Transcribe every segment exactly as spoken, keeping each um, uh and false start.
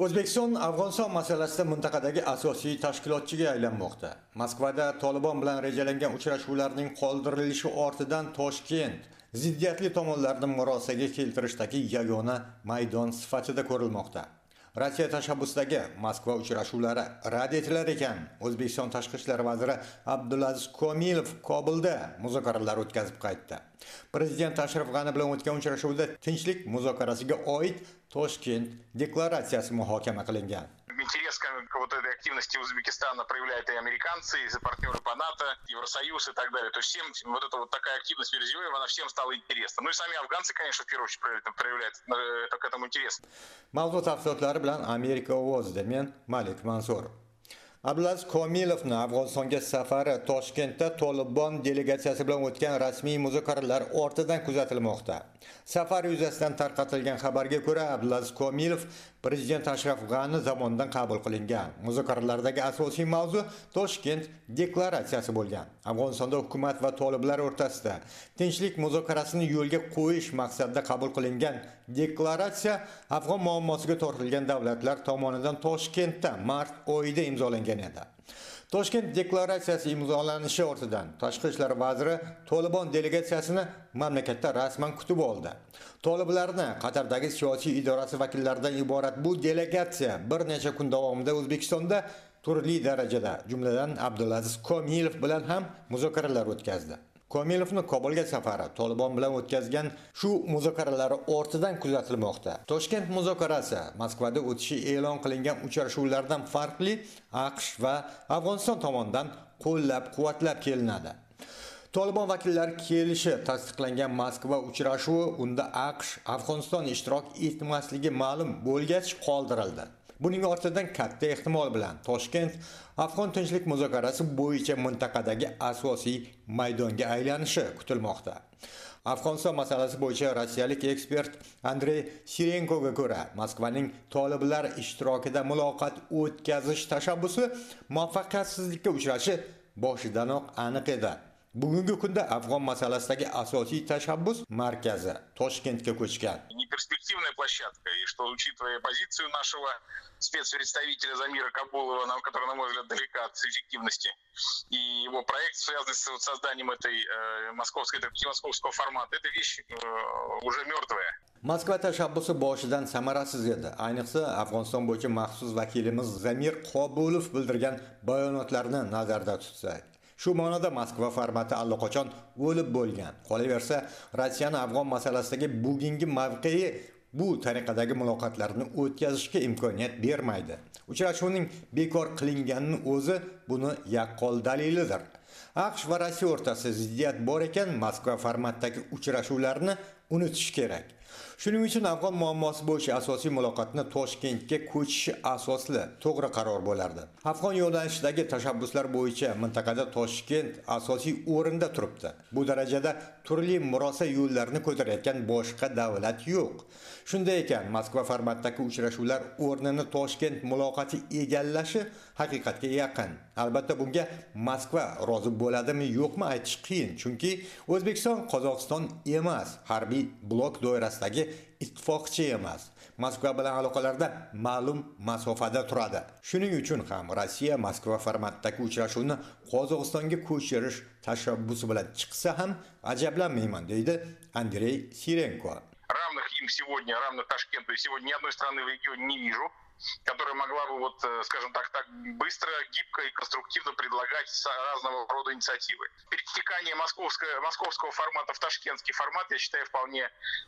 O'zbekiston Afg'oniston masalasida mintaqadagi asosiy tashkilotchiga aylanmoqda. Moskvada Tolibon bilan rejalangan uchrashuvlarning qoldirilishi ortidan Toshkent ziddiyatli tomonlarni murosaga keltirishdagi yagona maydon sifatida ko'rilmoqda. Rossiya tashabbusidagi Moskva uchrashuvlari rad etilar ekan, O'zbekiston tashqi ishlar vaziri Abdulaziz Komilov Kobulda muzokaralar o'tkazib qaytdi. Prezident Ashraf G'ani bilan o'tgan uchrashuvda tinchlik muzokarasiga oid Toshkent deklaratsiyasi muhokama qilingan. Интерес к вот этой активности Узбекистана проявляют и американцы, и партнеры по НАТО, Евросоюз и так далее. То есть всем вот эта вот такая активность Мирзиёева, она всем стала интересна. Ну и сами афганцы, конечно, в первую очередь проявляют это, к этому интерес. Mavzu tafsilotlari bilan Amerika ovozida men Malik Mansur. Abdulaziz Komilovning Afg'onistonga safari Toshkentda Tolibon delegatsiyasi bilan o'tgan rasmiy muzokaralar ortidan kuzatilmoqda. Safar yuzasidan tarqatilgan xabarga ko'ra, Abdulaziz Komilov Prezident Ashraf G'ani tomonidan qabul qilingan. Muzokaralardagi asosiy mavzu Toshkent deklaratsiyasi bo'lgan. Afg'onistonda hukumat va toliblar o'rtasida tinchlik muzokarasini yo'lga qo'yish maqsadida qabul qilingan deklaratsiya Afg'on muammosiga tortilgan davlatlar tomonidan Toshkentda mart oyida imzolangan edi. Toshkent deklaratsiyasi imzolanishi ortidan Tashqi ishlar vaziri Tolibon delegatsiyasini mamlakatda rasman kutib oldi. Toliblarni Qatardagi siyosiy idorasi vakillaridan iborat bu delegatsiya bir necha kun davomida O'zbekistonda turli darajada, jumladan Abdulaziz Komilov bilan ham muzokaralar o'tkazdi. Komilovning Kobulga safari Tolibon bilan o'tkazgan shu muzokaralar ortidan kuzatilmoqda. Toshkent muzokarasi Moskvada o'tishi e'lon qilingan uchrashuvlardan farqli AQSh va Afg'oniston tomonidan qo'llab-quvvatlab kelinadi. Tolibon vakillari kelishi tasdiqlangan Moskva uchrashuvi unda AQSh Afg'oniston ishtirok etmasligi ma'lum bo'lgach qoldirildi. Buning ortidan katta ehtimol bilan Toshkent Afg'on tinchlik muzokarasi bo'yicha mintaqadagi asosiy maydonga aylanishi kutilmoqda. Afg'oniston masalasi bo'yicha rossiyalik ekspert Andrey Sirenkoga ko'ra, Moskvaning toliblar ishtirokida muloqot o'tkazish tashabbusi muvaffaqiyatsizlikka uchrashi boshidanoq aniq edi. Bugungi kunda Afg'on masalasidagi asosiy tashabbus markazi Toshkentga ko'chgan. Неперспективная площадка, и что, учитывая позицию нашего спецпредставителя Замира Кабулова, который, на мой взгляд, далека от эффективности, и его проект, связанный с вот созданием этой э, московской, московского формата, эта вещь э, уже мертвая. Moskva tashabbusi boshidan samarasiz edi. Ayniqsa Afg'oniston bo'yicha maxsus vakilimiz Zamir Kobulov bildirgan bayonotlarni nazarda tutsak. Shu ma'noda Moskva formati allaqachon o'lib bo'lgan. Qolaversa, Rossiyaning Afg'on masalasidagi bugungi mavqei bu tariqadagi muloqotlarni o'tkazishga imkoniyat bermaydi. Uchrashuvning bekor qilinganining o'zi buni yaqqol dalilidir. AQSh va Rossiya o'rtasida ziddiyat bor ekan, Moskva formatdagi uchrashuvlarni unutish kerak. Shuning uchun Afg'on muammosi bo'yicha asosiy muloqotni Toshkentga ko'chishi asosli, to'g'ri qaror bo'lardi. Afg'on yo'nalishidagi tashabbuslar bo'yicha mintaqada Toshkent asosiy o'rinda turibdi. Bu darajada turli murosa yo'llarini ko'tarayotgan boshqa davlat yo'q. Shunday ekan, Moskva formatdagi uchrashuvlar o'rnini Toshkent muloqoti egallashi haqiqatga yaqin. Albatta bunga Moskva rozi bo'ladimi, yo'qmi aytish qiyin, chunki O'zbekiston Qozog'iston emas, harbiy blok doirasidagi ittifoqchi emas. Moskva bilan aloqalarda ma'lum masofada turadi. Shuning uchun ham Rossiya Moskva formatdagi uchrashuvni Qozog'istonga ko'chirish tashabbusi bilan chiqsa ham ajablanmayman, deydi Andrey Sirenko. Равных им сегодня, равных Ташкенту, и сегодня ни одной страны в регионе не вижу, которая могла бы, вот, скажем так, так быстро, гибко и конструктивно предлагать разного рода инициативы. Перетекание московского, московского формата в ташкентский формат я считаю вполне э,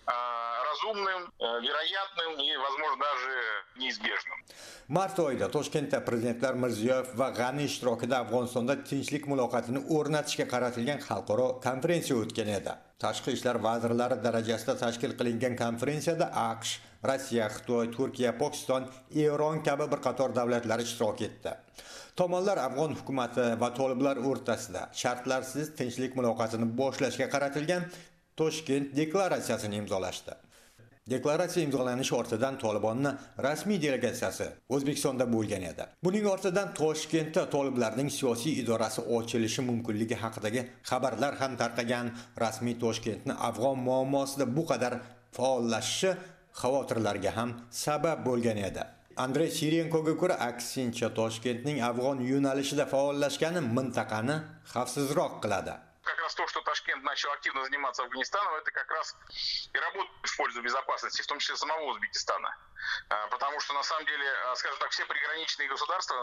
разумным, э, вероятным и, возможно, даже неизбежным. Mart oyida Toshkentda prezidentlar Mirziyoyev va G'ani ishtirokida Afg'onistonda tinchlik muloqotini o'rnatishga qaratilgan xalqaro konferensiya o'tgan edi. Tashqi ishlar vazirlari darajasida tashkil qilingan konferensiyada AQSh, Rossiya, Xitoy, Turkiya, Pokiston, Eron kabi bir qator davlatlar ishtirok etdi. Tomonlar Afg'on hukumati va toliblar o'rtasida shartlarsiz tinchlik muloqotini boshlashga qaratilgan Toshkent deklaratsiyasini imzolashdi. Deklaratsiya imzolanishi ortidan Tolibonning rasmiy delegatsiyasi O'zbekistonda bo'lgan edi. Buning ortidan Toshkentda toliblarning siyosiy idorasi ochilishi mumkinligi haqidagi xabarlar ham tarqagan. Rasmiy Toshkentning Afg'on muammosida bu qadar faollashishi xavotirlarga ham sabab bo'lgan edi. Andrey Sirenkoga ko'ra, aksincha Toshkentning afg'on yo'nalishida faollashgani mintaqani xavfsizroq qiladi. Как раз то, что Ташкент начал активно заниматься Афганистаном, это как раз и работает в пользу безопасности, в том числе самого Узбекистана. Потому что, на самом деле, скажем так, все приграничные государства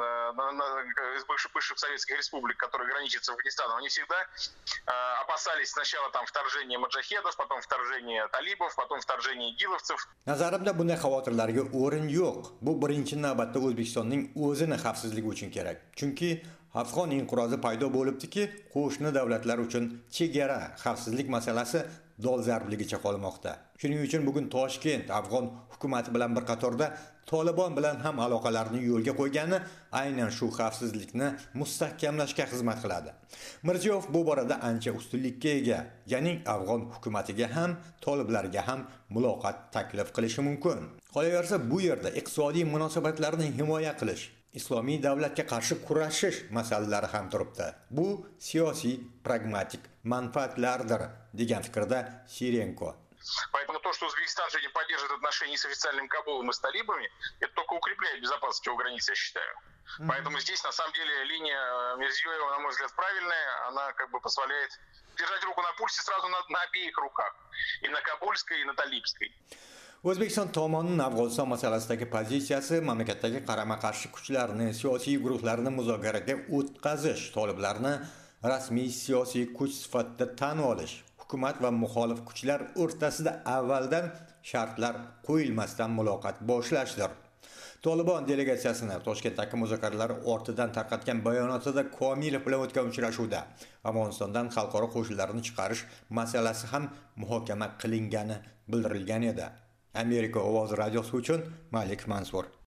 из бывших, бывших советских республик, которые граничат с Афганистаном, они всегда опасались сначала там вторжения маджахедов, потом вторжения талибов, потом вторжения игиловцев. Nazarimda bunday xavotirlarga o'rin yo'q. Bu birinchi navbatda O'zbekistonning o'zini xavfsizligi uchun kerak. Chunki Afg'on inqirozi paydo bo'libdiki, qo'shni davlatlar uchun chegara xavfsizlik masalasi dolzarbligicha qolmoqda. Shuning uchun bugun Toshkent Afg'on hukumati bilan bir qatorda Tolibon bilan ham aloqalarni yo'lga qo'ygani aynan shu xavfsizlikni mustahkamlashga xizmat qiladi. Mirziyoyev bu borada ancha ustunlikka ega, ya'ni Afg'on hukumatiga ham, Toliblarga ham muloqot taklif qilishi mumkin. Qolaversa, bu yerda iqtisodiy munosabatlarni himoya qilish, islomiy davlatga qarshi kurashish masalalari ham turibdi. Bu siyosiy, pragmatik manfaatlardir, degan fikrda Sirenko. Поэтому то, что Узбекистан сегодня поддерживает отношения с официальным Кабулом и с талибами, это только укрепляет безопасность его границ, я считаю. Mm-hmm. Поэтому здесь, на самом деле, линия Мирзиёева, на мой взгляд, правильная. Она как бы позволяет держать руку на пульсе сразу на, на обеих руках. И на кабульской, и на талибской. O'zbekiston tomonining Afg'oniston masalasidagi pozitsiyasi mamlakatdagi qarama-qarshi kuchlarni, siyosiy guruhlarni muzokaraga o'tkazish, toliblarni rasmiy siyosiy kuch sifatida tan olish, hukumat va muxolif kuchlar o'rtasida avvaldan shartlar qo'yilmasdan muloqot boshlashdir. Tolibon delegatsiyasini Toshkentdagi muzokaralar ortidan tarqatgan bayonotida Komilov bilan o'tgan uchrashuvda Afg'onistondan xalqaro qo'shinlarni chiqarish masalasi ham muhokama qilingani bildirilgan edi. Amerika ovozi radiosi uchun Malik Mansur.